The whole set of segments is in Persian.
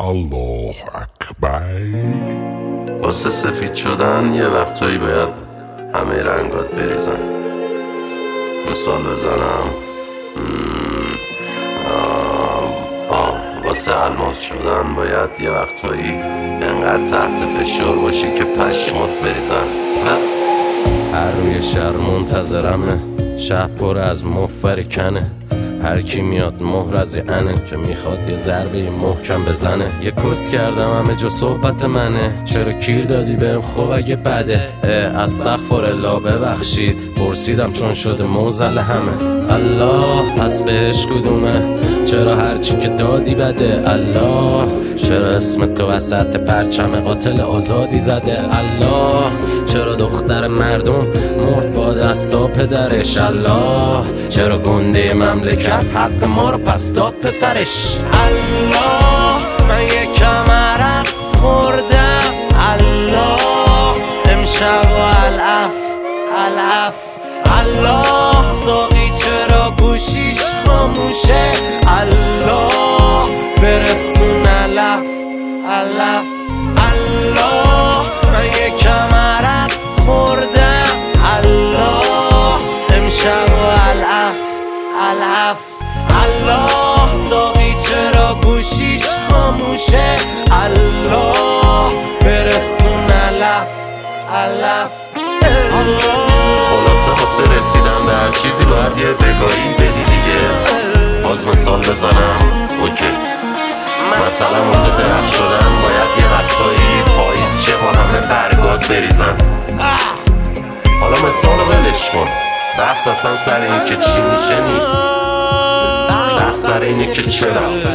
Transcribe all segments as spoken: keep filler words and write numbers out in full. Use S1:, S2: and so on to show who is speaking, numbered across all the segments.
S1: الله اکبر.
S2: واسه سفید شدن یه وقتایی باید همه رنگات بریزن. مثال بزنم آه, آه. واسه الماس شدن باید یه وقتایی انقدر تحت فشار باشی که پشمات بریزن. هر روی شهر منتظرمه، شهر پر از مفرکنه، هر کی میاد مهر از انه که میخواد یه ضربه محکم بزنه. یه کس کردم همه جا صحبت منه، چرا کیر دادی بهم خب اگه بده. استغفرالله ببخشید پرسیدم چون شده موزل همه. الله پس بهش کدومه؟ چرا هرچی که دادی بده؟ الله چرا اسم تو وسط پرچم قاتل آزادی زده؟ الله چرا دختر مردم مرد با دستا پدرش؟ الله چرا گنده مملکت حق ما رو پس داد پسرش؟ الله من یکم عرق خوردم، الله امشب و العف العف. الله ساقی چرا گوشیش خاموشه؟ الله برسون علف علف. الله من یکم عرق خوردم، الله امشب و العف العف. الله ساقی چرا گوشیش خاموشه؟ الله برسون علف علف. خلاصه واسه رسیدن به هر چیزی باید یه بگاهی بدی دیگه. باز مثال بزنم اوکی، مثلا واسه درخت شدن باید یه وقتایی پاییز شه با همه برگات بریزن. حالا مثال رو ولش کن، بحث اصلا سر این که چی میشه نیست، بحث سر اینه که چرا،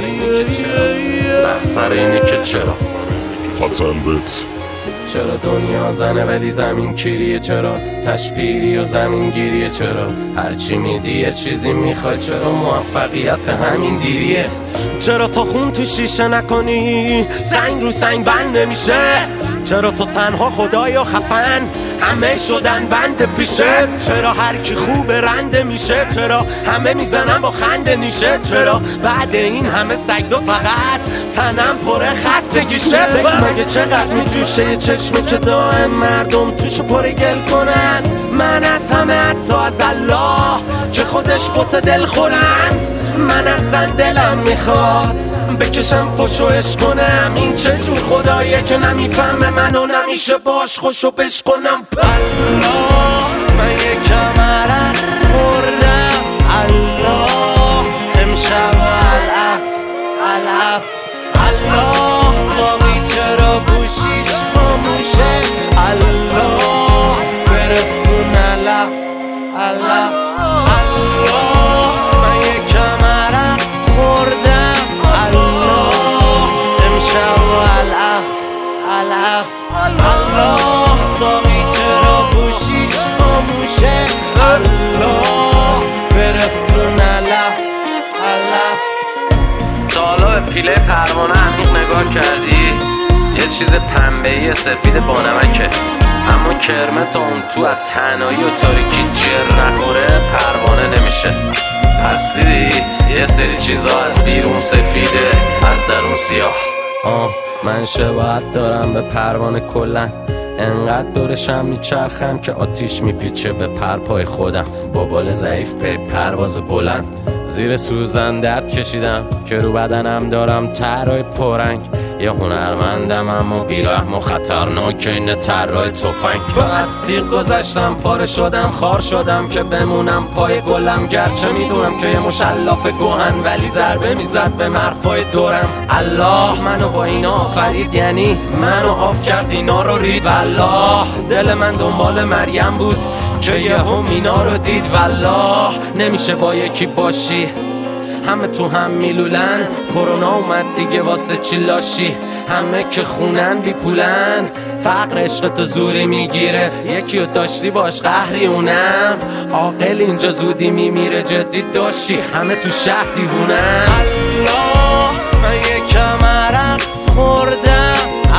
S2: بحث سر اینه که چرا.
S1: تطلبت
S2: چرا دنیا زنه ولی زمین کیریه؟ چرا تشبیری و زمین گیریه؟ چرا هرچی میدی یه چیزی میخوای؟ چرا موفقیت به همین دیریه؟ چرا تو خون تو شیشه نکنی سنگ رو سنگ بند نمیشه؟ چرا تو تنها خدای و خفن همه شدن بند پیشه؟ چرا هر کی خوب رنده میشه؟ چرا همه میزنن با خنده نیشه؟ چرا بعد این همه سگ دو فقط تنم پره خستگیشه؟ مگه چقدر میجوشه یه چشمه که دائم مردم توشو پره گل کنن؟ من از همه حتی از الله که خودش بوت دل خورن. من اصلا دلم میخواد بکشم فشوش کنم، این چه جور خداییه که نمیفهمه منو نمیشه باش خوشو بش کنم؟ الله من یکم عرق خوردم، الله امشب و العف العف. الله ساقی چرا گوشیش خاموشه؟ الله برسون علف علف. الله من یکم عرق خوردم، الله امشب و العف العف. الله ساقی چرا گوشیش خاموشه؟ الله برسون علف علف. تا حالا به پیله پروانه عمیق نگاه کردی؟ یه چیز پنبه‌ای سفید با نمکه، اما کرمه تا اون تو از تنهایی و تاریکی جر نخوره پروانه نمیشه. پس دیدی یه سری چیزا از بیرون سفیده از درون سیاه. آه من شباهت دارم به پروانه کلن، انقدر دورشم میچرخم که آتیش میپیچه به پرپای خودم. با بال ضعیف پی پرواز بلند، زیر سوزن درد کشیدم که رو بدنم دارم طرای پرنگ. یه هنرمندم اما بیرحم و خطرناک این طرای تفنگ. تو از تیغ گذشتم پاره شدم خار شدم که بمونم پای گلم، گرچه میدونم که یه مشلاف گوهن ولی ضربه میزد به مرفای دورم. الله منو با اینا آفرید، یعنی منو آف کرد اینا رو رید. والله دل من دنبال مریم بود که یهو اینا رو دید. والله نمیشه با یکی باشی همه تو هم میلولن، کرونا اومد دیگه واسه چی لاشی؟ همه که خونن بی پولن، فقر عشقتو زوری میگیره، یکی رو داشتی باش قهری اونم عاقل اینجا زودی میمیره جدی داشتی همه تو شهر دیوونن. الله من یکم عرق خوردم،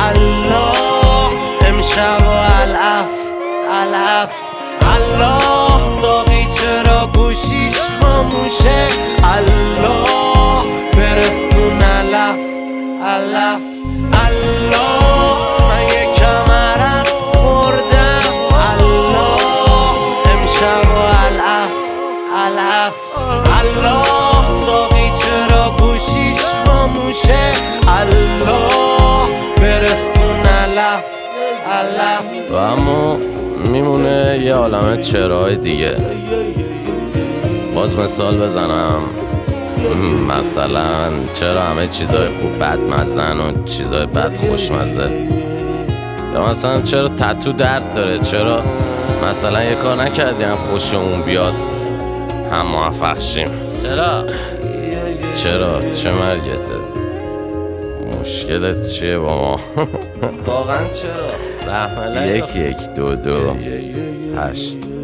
S2: الله امشب و العف العف. الله ساقی چرا گوشیش خاموشه؟ الله برسون علف علف. الله من یکم عرق خوردم الله امشب و العف العف الله ساقی چرا گوشیش خاموشه الله برسون العف العف. و اما میمونه یه عالمه چرای دیگه. باز مثال بزنم، مثلا چرا همه چیزای خوب بدمزن و چیزای بد خوشمزه؟ یا مثلا چرا تتو درد داره؟ چرا مثلا یه کار نکردی هم خوشمون بیاد هم موفق شیم؟ چرا؟ چرا؟ چه مرگته؟ مشکلت چیه با ما؟ واقعا چرا؟ یک یک دو دو هشت